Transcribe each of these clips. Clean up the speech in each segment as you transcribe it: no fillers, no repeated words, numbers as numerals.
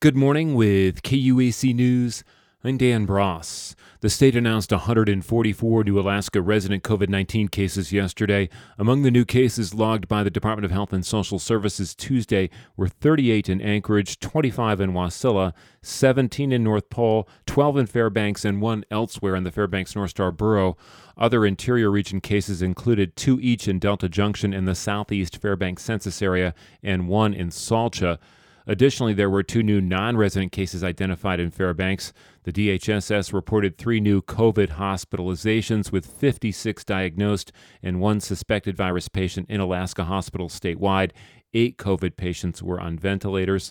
Good morning with KUAC News. I'm Dan Bross. The state announced 144 new Alaska resident COVID-19 cases yesterday. Among the new cases logged by the Department of Health and Social Services Tuesday were 38 in Anchorage, 25 in Wasilla, 17 in North Pole, 12 in Fairbanks, and 1 elsewhere in the Fairbanks-North Star Borough. Other interior region cases included 2 each in Delta Junction in the southeast Fairbanks census area and 1 in Salcha. Additionally, there were 2 new non-resident cases identified in Fairbanks. The DHSS reported 3 new COVID hospitalizations with 56 diagnosed and 1 suspected virus patient in Alaska hospitals statewide. 8 COVID patients were on ventilators.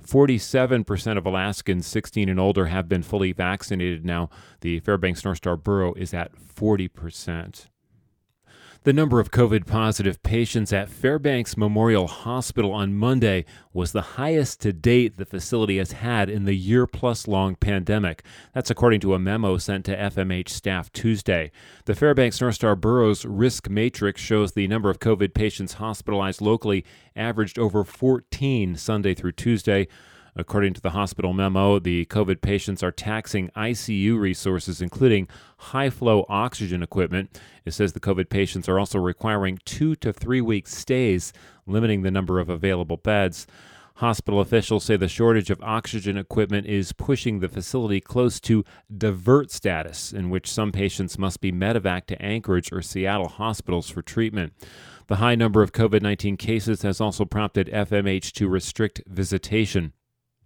47% of Alaskans 16 and older have been fully vaccinated now. The Fairbanks-North Star Borough is at 40%. The number of COVID-positive patients at Fairbanks Memorial Hospital on Monday was the highest to date the facility has had in the year-plus-long pandemic. That's according to a memo sent to FMH staff Tuesday. The Fairbanks-North Star Borough's risk matrix shows the number of COVID patients hospitalized locally averaged over 14 Sunday through Tuesday. According to the hospital memo, the COVID patients are taxing ICU resources, including high-flow oxygen equipment. It says the COVID patients are also requiring 2 to 3 week stays, limiting the number of available beds. Hospital officials say the shortage of oxygen equipment is pushing the facility close to divert status, in which some patients must be medevac to Anchorage or Seattle hospitals for treatment. The high number of COVID-19 cases has also prompted FMH to restrict visitation.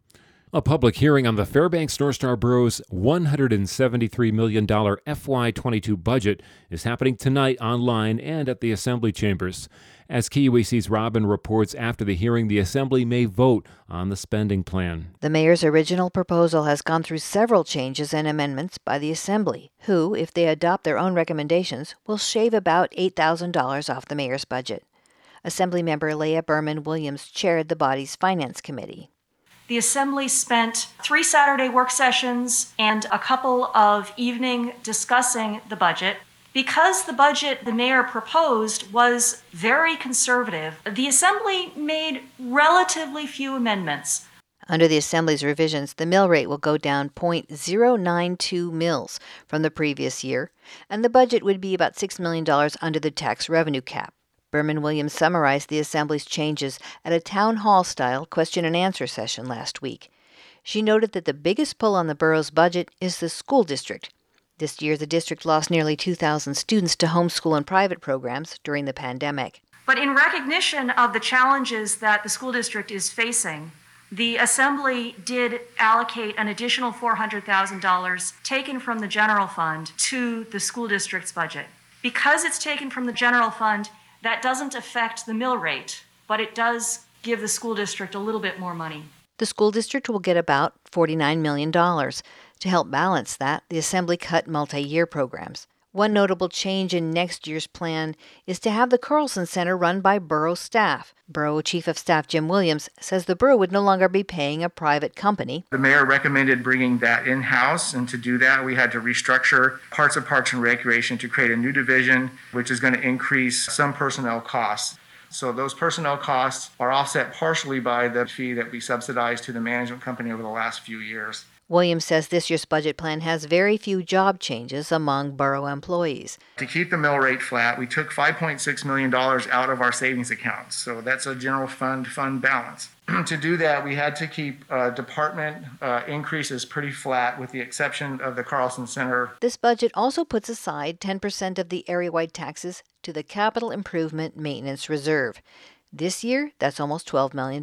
A public hearing on the Fairbanks-North Star Borough's $173 million FY22 budget is happening tonight online and at the Assembly chambers. As KUAC's Robin reports, after the hearing, the Assembly may vote on the spending plan. The mayor's original proposal has gone through several changes and amendments by the Assembly, who, if they adopt their own recommendations, will shave about $8,000 off the mayor's budget. Assemblymember Leah Berman Williams chaired the body's Finance Committee. The Assembly spent 3 Saturday work sessions and a couple of evening discussing the budget. Because the budget the mayor proposed was very conservative, the Assembly made relatively few amendments. Under the Assembly's revisions, the mill rate will go down 0.092 mils from the previous year, and the budget would be about $6 million under the tax revenue cap. Berman Williams summarized the Assembly's changes at a town hall-style question-and-answer session last week. She noted that the biggest pull on the borough's budget is the school district. This year, the district lost nearly 2,000 students to homeschool and private programs during the pandemic. But in recognition of the challenges that the school district is facing, the Assembly did allocate an additional $400,000 taken from the general fund to the school district's budget. Because it's taken from the general fund, that doesn't affect the mill rate, but it does give the school district a little bit more money. The school district will get about $49 million. To help balance that, the Assembly cut multi-year programs. One notable change in next year's plan is to have the Carlson Center run by borough staff. Borough Chief of Staff Jim Williams says the borough would no longer be paying a private company. The mayor recommended bringing that in-house, and to do that, we had to restructure parts of Parks and Recreation to create a new division, which is going to increase some personnel costs. So those personnel costs are offset partially by the fee that we subsidized to the management company over the last few years. Williams says this year's budget plan has very few job changes among borough employees. To keep the mill rate flat, we took $5.6 million out of our savings accounts. So that's a general fund balance. To do that, we had to keep department increases pretty flat with the exception of the Carlson Center. This budget also puts aside 10% of the area-wide taxes to the Capital Improvement Maintenance Reserve. This year, that's almost $12 million.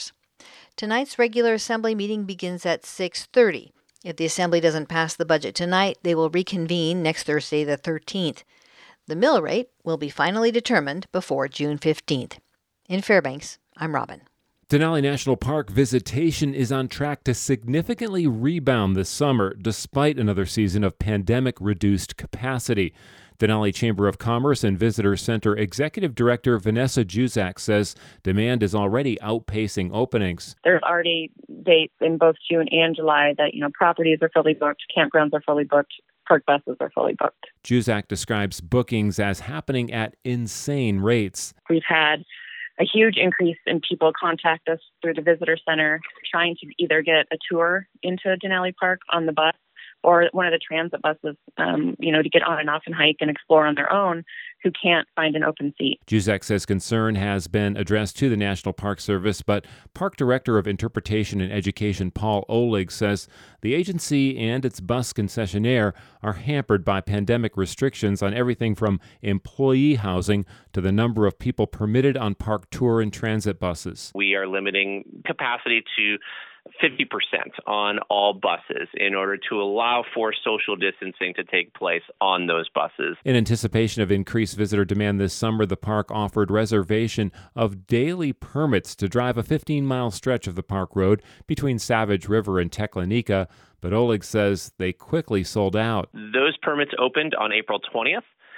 Tonight's regular Assembly meeting begins at 6:30. If the Assembly doesn't pass the budget tonight, they will reconvene next Thursday, the 13th. The mill rate will be finally determined before June 15th. In Fairbanks, I'm Robin. Denali National Park visitation is on track to significantly rebound this summer, despite another season of pandemic-reduced capacity. Denali Chamber of Commerce and Visitor Center Executive Director Vanessa Juzak says demand is already outpacing openings. There's already dates in both June and July that, properties are fully booked, campgrounds are fully booked, park buses are fully booked. Juzak describes bookings as happening at insane rates. We've had a huge increase in people contact us through the visitor center trying to either get a tour into Denali Park on the bus or one of the transit buses, to get on and off and hike and explore on their own, who can't find an open seat. Juzak says concern has been addressed to the National Park Service, but Park Director of Interpretation and Education Paul Olig says the agency and its bus concessionaire are hampered by pandemic restrictions on everything from employee housing to the number of people permitted on park tour and transit buses. We are limiting capacity to 50% on all buses in order to allow for social distancing to take place on those buses. In anticipation of increased visitor demand this summer, the park offered reservation of daily permits to drive a 15-mile stretch of the park road between Savage River and Teklanika, but Olig says they quickly sold out. Those permits opened on April 20th.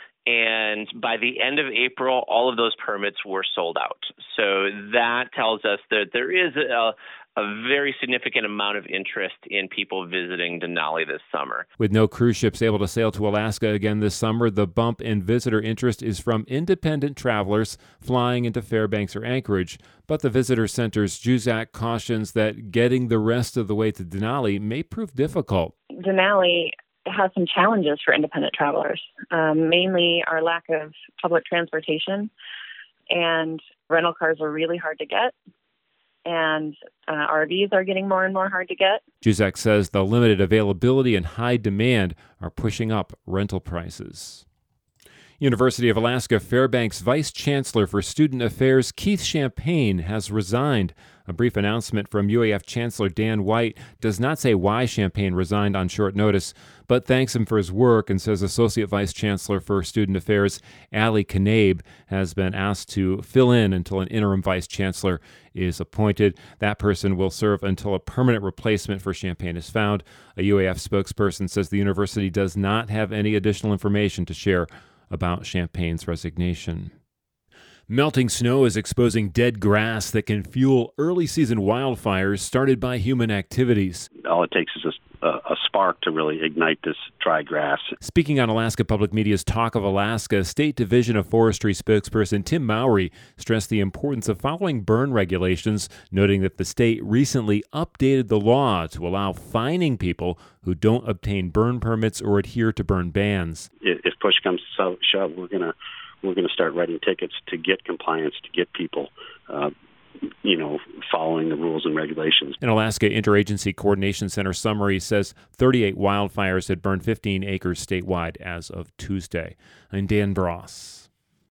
And by the end of April, all of those permits were sold out. So that tells us that there is a very significant amount of interest in people visiting Denali this summer. With no cruise ships able to sail to Alaska again this summer, the bump in visitor interest is from independent travelers flying into Fairbanks or Anchorage. But the visitor center's Juzak cautions that getting the rest of the way to Denali may prove difficult. Denali has some challenges for independent travelers, mainly our lack of public transportation, and rental cars are really hard to get, and RVs are getting more and more hard to get. Juzak says the limited availability and high demand are pushing up rental prices. University of Alaska Fairbanks Vice Chancellor for Student Affairs Keith Champagne has resigned. A brief announcement from UAF Chancellor Dan White does not say why Champagne resigned on short notice, but thanks him for his work and says Associate Vice Chancellor for Student Affairs Ali Kanabe has been asked to fill in until an interim Vice Chancellor is appointed. That person will serve until a permanent replacement for Champagne is found. A UAF spokesperson says the university does not have any additional information to share about Champagne's resignation. Melting snow is exposing dead grass that can fuel early season wildfires started by human activities. All it takes is a spark to really ignite this dry grass. Speaking on Alaska Public Media's Talk of Alaska, State Division of Forestry spokesperson Tim Mowry stressed the importance of following burn regulations, noting that the state recently updated the law to allow fining people who don't obtain burn permits or adhere to burn bans. If push comes to shove, we're going to start writing tickets to get compliance, to get people following the rules and regulations. An Alaska Interagency Coordination Center summary says 38 wildfires had burned 15 acres statewide as of Tuesday. I'm Dan Bross.